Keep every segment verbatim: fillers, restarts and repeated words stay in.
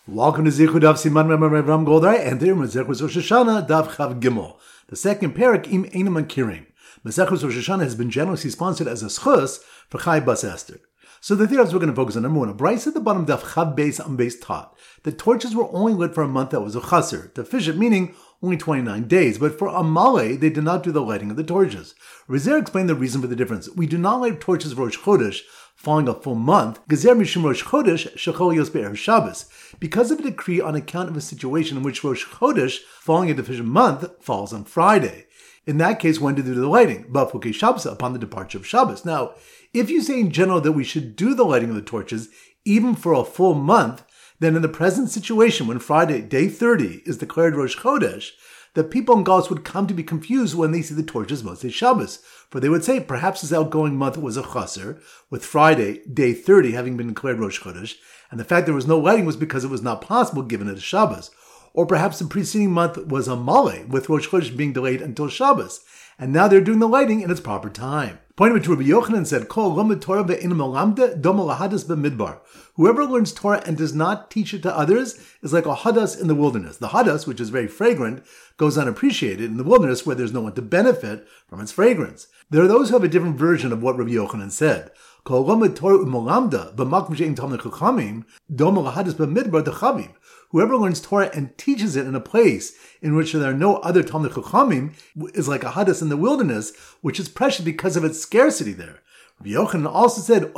Welcome to Zichud Daf Siman Ram Goldai and there Masechus Rosh Hashanah Daf Chav Gimel. The second parak Im Einam Akirim. Masechus Rosh Hashanah has been generously sponsored as a schus for Chai Bas Esther. So the theories we're going to focus on. Number one, a brayse at the bottom Daf Chav Beis Am Beis taught that torches were only lit for a month that was a chaser, deficient, meaning only twenty-nine days, but for Amalei, they did not do the lighting of the torches. Rezer explained the reason for the difference. We do not light torches Rosh Chodesh following a full month, Gezer Mishum Rosh Chodesh Shechol Yos Be'er Shabbos, because of a decree on account of a situation in which Rosh Chodesh, following a deficient month, falls on Friday. In that case, when to do the lighting? Bafukei Shabbos, upon the departure of Shabbos. Now, if you say in general that we should do the lighting of the torches, even for a full month, then in the present situation, when Friday, day thirty, is declared Rosh Chodesh, the people in Galus would come to be confused when they see the torches Motzei Shabbos. For they would say, perhaps this outgoing month was a chaser, with Friday, day thirty, having been declared Rosh Chodesh, and the fact there was no lighting was because it was not possible given it a Shabbos. Or perhaps the preceding month was a Malay, with Rosh Chodesh being delayed until Shabbos, and now they're doing the lighting in its proper time. Pointing to Rabbi Yochanan said, Kol lomed Torah ve'eino melamda domo lahadas b'midbar. Whoever learns Torah and does not teach it to others is like a hadas in the wilderness. The hadas, which is very fragrant, goes unappreciated in the wilderness where there's no one to benefit from its fragrance. There are those who have a different version of what Rabbi Yochanan said. Kol lomed Torah u'melamda b'makom she'ein talmid chachamim domo lahadas b'midbar dechaviv. Whoever learns Torah and teaches it in a place in which there are no other Talmid Chachamim is like a hadas in the wilderness, which is precious because of its scarcity there. Rabbi Yochanan also said,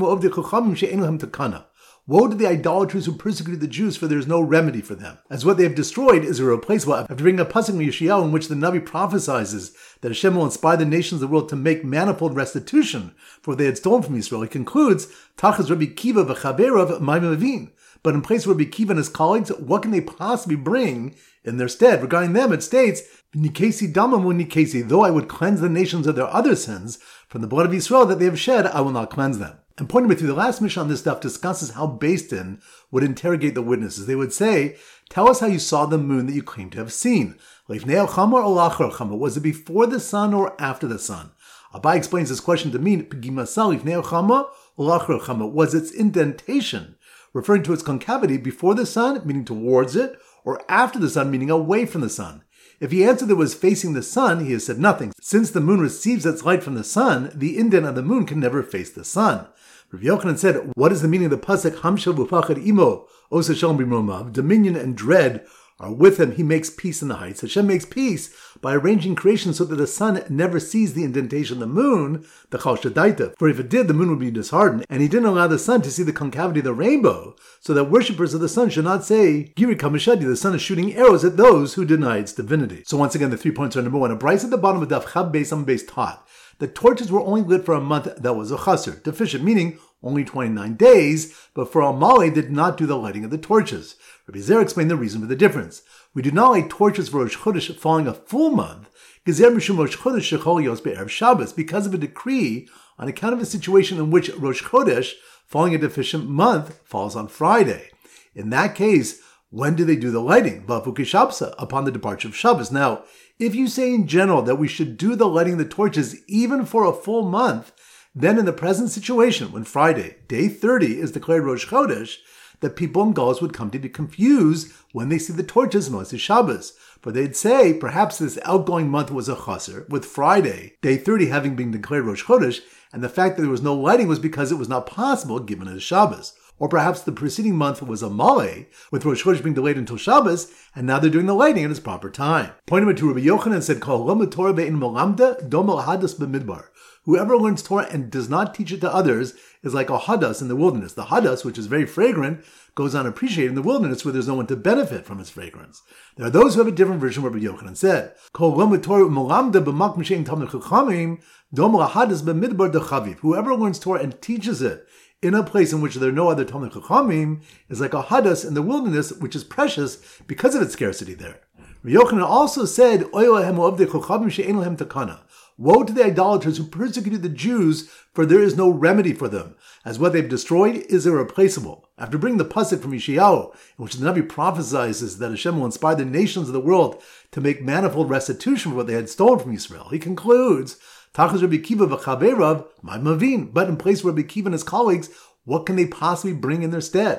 Woe to the idolaters who persecuted the Jews, for there is no remedy for them, as what they have destroyed is irreplaceable. After bringing a pasuk from Yeshayahu in which the Navi prophesies that Hashem will inspire the nations of the world to make manifold restitution for what they had stolen from Israel, he concludes, Tachas Rabbi Kiva v'chaverav ma'im mevin. But in place of Rabbi Kiva and his colleagues, what can they possibly bring in their stead? Regarding them, it states, Nikesi damamu nikesi, though I would cleanse the nations of their other sins, from the blood of Israel that they have shed, I will not cleanse them. And pointing me through the last mission on this stuff discusses how Beis Din would interrogate the witnesses. They would say, tell us how you saw the moon that you claim to have seen. Lifnei chama or lachar chama? Was it before the sun or after the sun? Abai explains this question to mean, P'gimasal lifnei chama or lachar chama? Was its indentation referring to its concavity before the sun, meaning towards it, or after the sun, meaning away from the sun? If he answered that it was facing the sun, he has said nothing. Since the moon receives its light from the sun, the indent of the moon can never face the sun. Rabbi Yochanan said, what is the meaning of the pasuk, Hamshel v'pachad imo, osa shalom b'mromav? Dominion and dread are with him. He makes peace in the heights. Hashem makes peace by arranging creation so that the sun never sees the indentation of the moon, the Chal Shadaita. For if it did, the moon would be disheartened. And he didn't allow the sun to see the concavity of the rainbow, so that worshippers of the sun should not say, Giri Kamishadi, the sun is shooting arrows at those who deny its divinity. So once again, the three points are number one. A brayse at the bottom of Daf Chav Beis Am Beis taught the torches were only lit for a month that was a chaser, deficient, meaning only twenty-nine days, but for Amalei did not do the lighting of the torches. Rabbi Zer explained the reason for the difference. We do not light torches for Rosh Chodesh following a full month, Gezer Mishum Rosh Chodesh Shechol Yos Be'er Shabbos, because of a decree on account of a situation in which Rosh Chodesh, following a deficient month, falls on Friday. In that case, when do they do the lighting? Bafukei Shabbos, upon the departure of Shabbos. Now, if you say in general that we should do the lighting of the torches even for a full month, then in the present situation, when Friday, day thirty, is declared Rosh Chodesh, the people in Galus would come to be confused when they see the torches Motzei Shabbos. For they'd say, perhaps this outgoing month was a chaser, with Friday, day thirty, having been declared Rosh Chodesh, and the fact that there was no lighting was because it was not possible given it as Shabbos. Or perhaps the preceding month was a Malay, with Rosh Chodesh being delayed until Shabbos, and now they're doing the lighting at its proper time. Pointing to Rabbi Yochanan said, Kol lomed Torah ve'eino melamda domo lahadas b'midbar. Whoever learns Torah and does not teach it to others is like a hadas in the wilderness. The hadas, which is very fragrant, goes unappreciated in the wilderness where there's no one to benefit from its fragrance. There are those who have a different version of what Rabbi Yochanan said. Kol lomed Torah u'melamda b'makom she'ein talmid chachamim domo lahadas b'midbar dechaviv. Whoever learns Torah and teaches it in a place in which there are no other Talmid Chachamim is like a hadas in the wilderness, which is precious because of its scarcity there. Rabbi Yochanan also said, Woe to the idolaters who persecuted the Jews, for there is no remedy for them, as what they've destroyed is irreplaceable. After bringing the pasuk from Yeshayahu, in which the Navi prophesies that Hashem will inspire the nations of the world to make manifold restitution for what they had stolen from Israel, he concludes, Tachas Rabbi Kiva v'chaverav ma'im mevin. But in place of Rabbi Kiva and his colleagues, what can they possibly bring in their stead?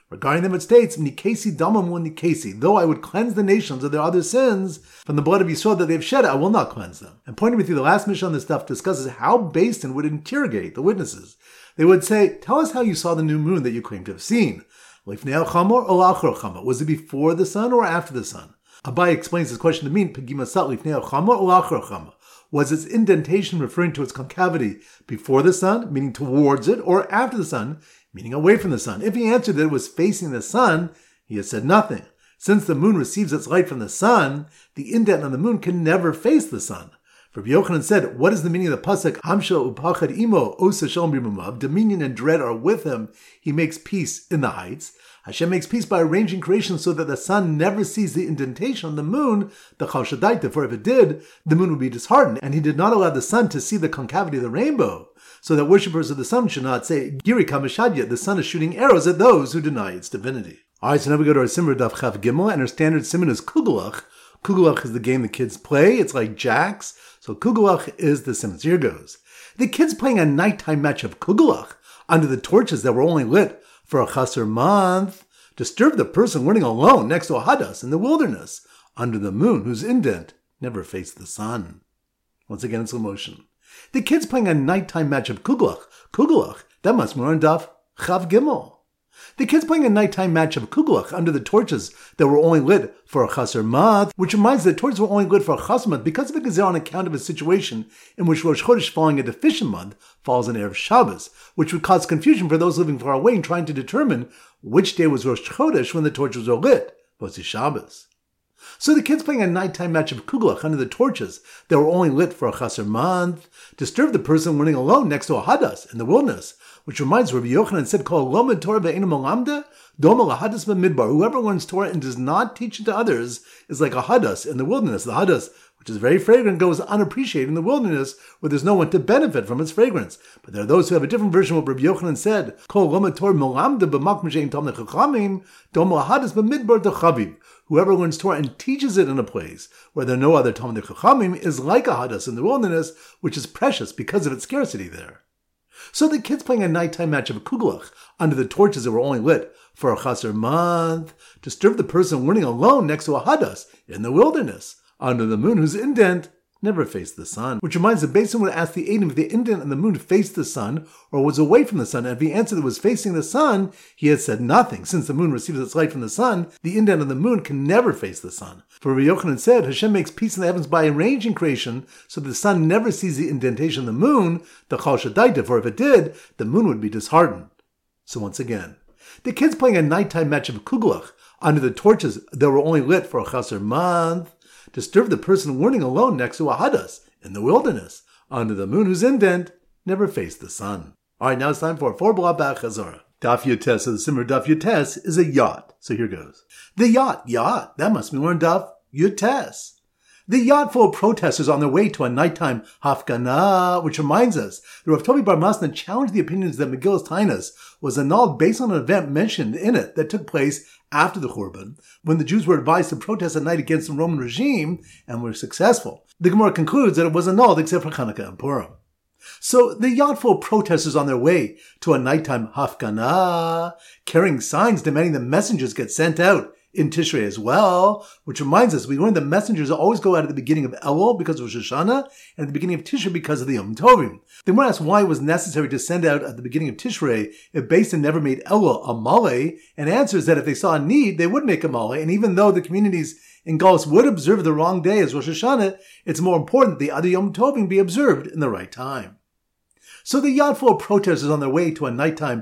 Regarding them it states, Nikesi damamu nikesi, though I would cleanse the nations of their other sins from the blood of Yisrael that they have shed, I will not cleanse them. And pointing with you, the last mission on this stuff discusses how Beis Din would interrogate the witnesses. They would say, tell us how you saw the new moon that you claim to have seen. Lifnei al-chamor or la'achar al-chamor? Was it before the sun or after the sun? Abai explains this question to mean, Pegimasat lifnei al-chamor or la'achar al-chamor? Was its indentation referring to its concavity before the sun, meaning towards it, or after the sun, meaning away from the sun? If he answered that it was facing the sun, he has said nothing. Since the moon receives its light from the sun, the indent on the moon can never face the sun. For Rabbi Yochanan said, what is the meaning of the pasuk, Hamsha upachad imo osa shalom b'mumav, dominion and dread are with him, he makes peace in the heights. Hashem makes peace by arranging creation so that the sun never sees the indentation on the moon, the chal shadaita, for if it did, the moon would be disheartened, and he did not allow the sun to see the concavity of the rainbow, so that worshippers of the sun should not say, Giri kamashadya, the sun is shooting arrows at those who deny its divinity. Alright, so now we go to our Simmer Daf Chav Gimel, and our standard Simon is Kugelach. Kugelach is the game the kids play, it's like jacks, so Kugelach is the Simon. So here goes. The kids playing a nighttime match of Kugelach under the torches that were only lit for a chasser month disturbed the person learning alone next to a hadas in the wilderness under the moon whose indent never faced the sun. Once again in slow motion. The kids playing a nighttime match of Kugelach. Kugelach, that must be on Daf Chav Gimel. The kids playing a nighttime match of Kugelach under the torches that were only lit for a chasser month, which reminds that torches were only lit for a chasser month because of a gezer on account of a situation in which Rosh Chodesh falling a deficient month falls on Erev Shabbos, which would cause confusion for those living far away in trying to determine which day was Rosh Chodesh when the torches were lit, was Shabbos. So the kids playing a nighttime match of Kugelach under the torches that were only lit for a chasser month disturbed the person learning alone next to a hadas in the wilderness, which reminds Rabbi Yochanan said, "Kol lomed Torah ve'eino molamda, doma lahadas b'midbar." Whoever learns Torah and does not teach it to others is like a hadas in the wilderness. The hadas, which is very fragrant, goes unappreciated in the wilderness where there's no one to benefit from its fragrance. But there are those who have a different version of what Rabbi Yochanan said, "Kol lomed Torah molamda b'makom she'ein talmidei chachamim, doma lahadas b'midbar t'chaviv." Whoever learns Torah and teaches it in a place where there are no other talmidei chachamim is like a hadas in the wilderness, which is precious because of its scarcity there. So the kids playing a nighttime match of Kugelach under the torches that were only lit for a chasser month disturbed the person learning alone next to a hadas in the wilderness under the moon whose indent never faced the sun. Which reminds the Beis Din would ask the Eidim if the indent on the moon faced the sun or was away from the sun. And if he answered that it was facing the sun, he had said nothing. Since the moon receives its light from the sun, the indent on the moon can never face the sun. For Rabbi Yochanan said, Hashem makes peace in the heavens by arranging creation so that the sun never sees the indentation of the moon, the chal shadaita, for if it did, the moon would be disheartened. So once again, the kids playing a nighttime match of Kugelach under the torches that were only lit for a chasser month disturbed the person learning alone next to a hadas in the wilderness under the moon whose indent never faced the sun. All right, now it's time for four blah bach chazara. Daf Yotes, so the Simmer Daf Yotes is a yacht. So here goes. The yacht, yacht, that must be learned Daf Yotes. The yacht full of protesters on their way to a nighttime hafgana, which reminds us that Rav Tobi Bar Masna challenged the opinions that Megillas Tainas was annulled based on an event mentioned in it that took place after the Churban, when the Jews were advised to protest at night against the Roman regime and were successful. The Gemara concludes that it was annulled except for Hanukkah and Purim. So the yacht full of protesters on their way to a nighttime hafgana, carrying signs demanding that messengers get sent out in Tishrei as well, which reminds us, we learned that messengers always go out at the beginning of Elul because of Rosh Hashanah, and at the beginning of Tishrei because of the Yom Tovim. They want to ask why it was necessary to send out at the beginning of Tishrei if Beis Din never made Elul a Maleh, and answers that if they saw a need, they would make a Maleh, and even though the communities in Galus would observe the wrong day as Rosh Hashanah, it's more important that the other Yom Tovim be observed in the right time. So the yacht full of protesters on their way to a nighttime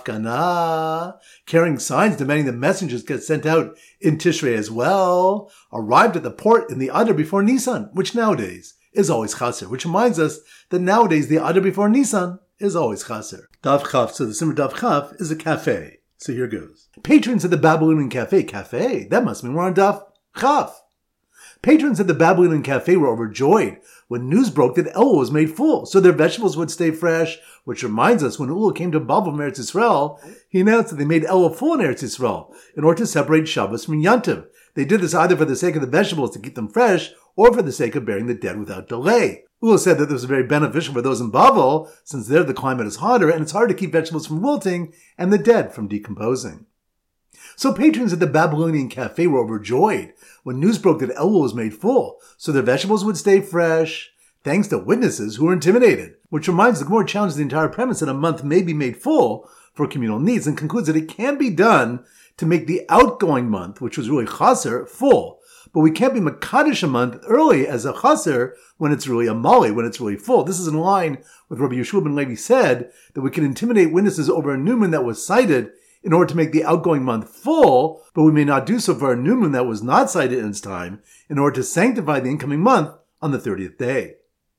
hafgana, carrying signs demanding that messengers get sent out in Tishrei as well, arrived at the port in the Adar before Nisan, which nowadays is always chaser, which reminds us that nowadays the Adar before Nisan is always chaser. Daf Chaf, so the Simmer Daf Chaf is a cafe. So here goes. Patrons at the Babylonian Cafe, cafe, that must mean we're on Daf Chaf. Patrons at the Babylonian Cafe were overjoyed when news broke that Elul was made full, so their vegetables would stay fresh, which reminds us when Elul came to Babel from Eretz Yisrael, he announced that they made Elul full in Eretz Yisrael in order to separate Shabbos from Yantiv. They did this either for the sake of the vegetables to keep them fresh, or for the sake of burying the dead without delay. Elul said that this was very beneficial for those in Babel, since there the climate is hotter and it's hard to keep vegetables from wilting and the dead from decomposing. So patrons at the Babylonian cafe were overjoyed when news broke that Elul was made full, so their vegetables would stay fresh, thanks to witnesses who were intimidated. Which reminds the Gemara challenges the entire premise that a month may be made full for communal needs and concludes that it can be done to make the outgoing month, which was really chaser, full. But we can't be Makadish a month early as a chaser when it's really a mali, when it's really full. This is in line with Rabbi Yeshua ben Levi said that we can intimidate witnesses over a new moon that was cited in order to make the outgoing month full, but we may not do so for a new moon that was not cited in its time in order to sanctify the incoming month on the thirtieth day.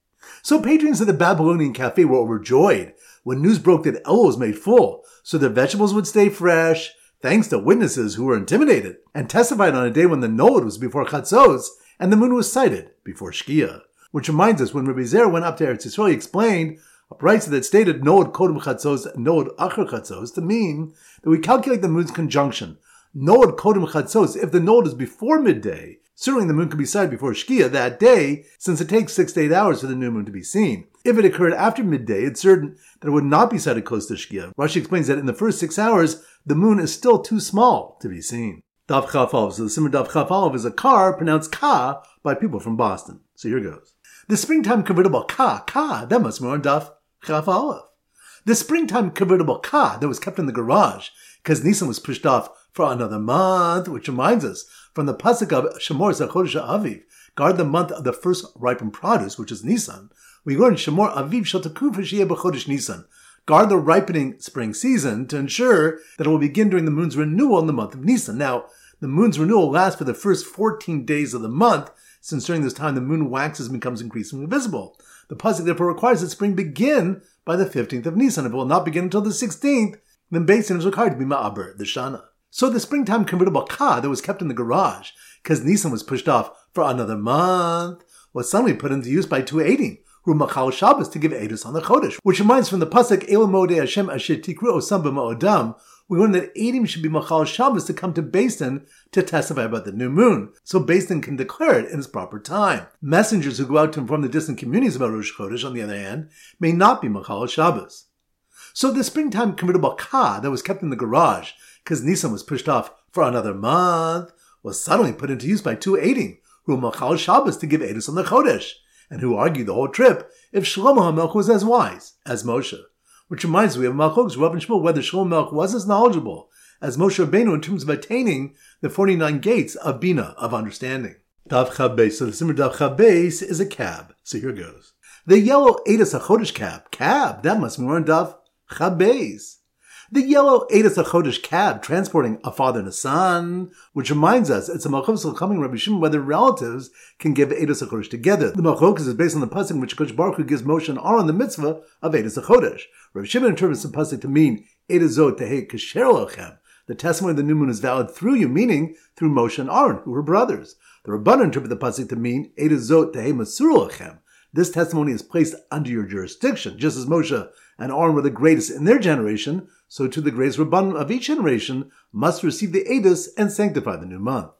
So patrons at the Babylonian cafe were overjoyed when news broke that Elul was made full, so their vegetables would stay fresh, thanks to witnesses who were intimidated, and testified on a day when the Nod was before Chatzos and the moon was sighted before Shkia. Which reminds us, when Rabbi Zer went up to Eretz Yisrael, he explained a brayta that stated Nod Kodem Chatzos, Nod Acher Chatzos, to mean that we calculate the moon's conjunction. Nod Kodem Chatzos, if the Nod is before midday, certainly the moon could be sighted before Shkia that day, since it takes six to eight hours for the new moon to be seen. If it occurred after midday, it's certain that it would not be sighted close to Shkia. Rashi explains that in the first six hours, the moon is still too small to be seen. Daf Chaf Aleph. So the Simmer Daf Chaf Aleph is a car pronounced ka by people from Boston. So here goes. The springtime convertible ka, ka, that must be on Daf Chaf Aleph. The springtime convertible ka that was kept in the garage because Nisan was pushed off for another month, which reminds us from the pasuk of Shemor Zachodesh Aviv, guard the month of the first ripened produce, which is Nisan. We learn Shemor Aviv Shel Takuv V'Shiyeh B'Chodesh Nisan. Guard the ripening spring season to ensure that it will begin during the moon's renewal in the month of Nisan. Now, the moon's renewal lasts for the first fourteen days of the month, since during this time the moon waxes and becomes increasingly visible. The pasuk therefore requires that spring begin by the fifteenth of Nisan. If it will not begin until the sixteenth, then Beis Din is required to be ma'aber, the Shana. So the springtime convertible ka that was kept in the garage, because Nisan was pushed off for another month, was suddenly put into use by two Eidim, who were Machal Shabbos to give Eidos on the Chodesh. Which reminds from the pasuk Elam Modei Hashem Asher Tikru Osam B'Ma'odam, we learn that Eidim should be Machal Shabbos to come to Beis Din to testify about the new moon, so Beis Din can declare it in its proper time. Messengers who go out to inform the distant communities about Rosh Chodesh, on the other hand, may not be Machal Shabbos. So the springtime convertible ka that was kept in the garage, because Nisan was pushed off for another month, was suddenly put into use by two Eidim, who were Machal Shabbos to give Eidos on the Chodesh, and who argued the whole trip if Shlomo HaMelech was as wise as Moshe. Which reminds me of Malchok's Rav and Shmuel whether Shlomo HaMelech was as knowledgeable as Moshe Rabbeinu in terms of attaining the forty-nine gates of Bina, of understanding. Dav Chabes. So the Simmer Dav Chabes is a cab. So here goes. The yellow Eidos HaChodesh cab. Cab. That must be more in Dav Chabes. The yellow Eidos HaChodesh cab transporting a father and a son, which reminds us it's a malchus coming Rabbi Shimon whether relatives can give Eidos HaChodesh together. The malchus is based on the pasuk in which Kodesh Baruch Hu gives Moshe and Aaron the mitzvah of Eidos HaChodesh. Rabbi Shimon interprets the pasuk to mean Eidos Zot Tehei Kasher Lochem. The testimony of the new moon is valid through you, meaning through Moshe and Aaron, who were brothers. The Rabbanan interpret the pasuk to mean Eidos Zot Tehei Masur Lochem. This testimony is placed under your jurisdiction, just as Moshe and Aaron were the greatest in their generation, so too the greatest Rabbanim of each generation must receive the Eidos and sanctify the new month.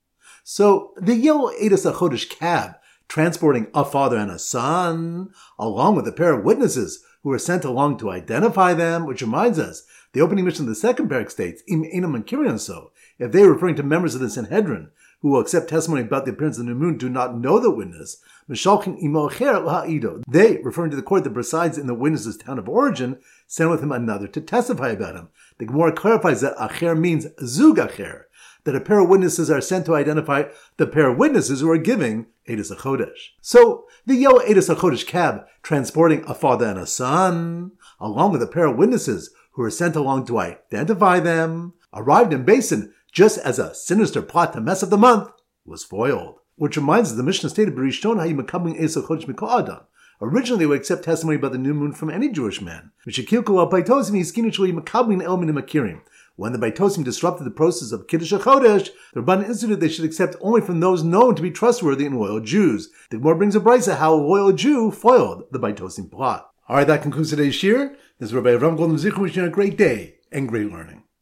So the yellow Eidos HaChodesh cab, transporting a father and a son, along with a pair of witnesses who were sent along to identify them, which reminds us, the opening mission of the second parak states, Im Einam Ankirion so, if they, referring to members of the Sanhedrin, who will accept testimony about the appearance of the new moon, do not know the witness, they, referring to the court that presides in the witness's town of origin, send with him another to testify about him. The Gemara clarifies that acher means zug acher, that a pair of witnesses are sent to identify the pair of witnesses who are giving Eidos HaChodesh. So, the yellow Eidos HaChodesh cab, transporting a father and a son, along with a pair of witnesses who were sent along to identify them, arrived in Beis Din just as a sinister plot to mess up the month was foiled. Which reminds us, the Mishnah stated, B'rishon hayu makabling Eidos HaChodesh mikol adam. Originally, they would accept testimony about the new moon from any Jewish man. When the Baitosim disrupted the process of Kiddush HaChodesh, the Rabbanan instituted they should accept only from those known to be trustworthy and loyal Jews. The Gemara brings a brisa how a loyal Jew foiled the Baitosim plot. Alright, that concludes today's shir. This is Rabbi Avram Golden Zichron wishing you a great day and great learning.